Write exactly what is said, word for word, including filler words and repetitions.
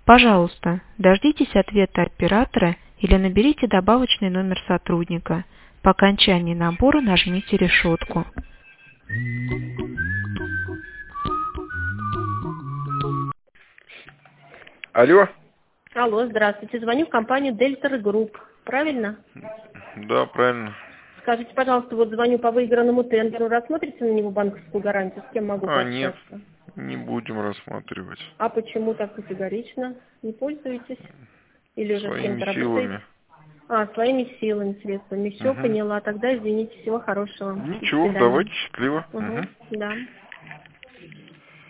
Пожалуйста, дождитесь ответа оператора или наберите добавочный номер сотрудника. По окончании набора нажмите решетку. Алло. Алло, здравствуйте. Звоню в компанию Дельта Групп. Правильно? Да, правильно. Скажите, пожалуйста, вот звоню по выигранному тендеру. Рассмотрите на него банковскую гарантию? С кем могу А, нет, пообщаться? не будем рассматривать. А почему так категорично? Не пользуетесь? Или уже с Своими кем-то работаете? силами. А, своими силами, средствами. Все, Угу. поняла. Тогда извините. Всего хорошего. До Ничего, свидания. давайте счастливо. Угу. Угу. Да.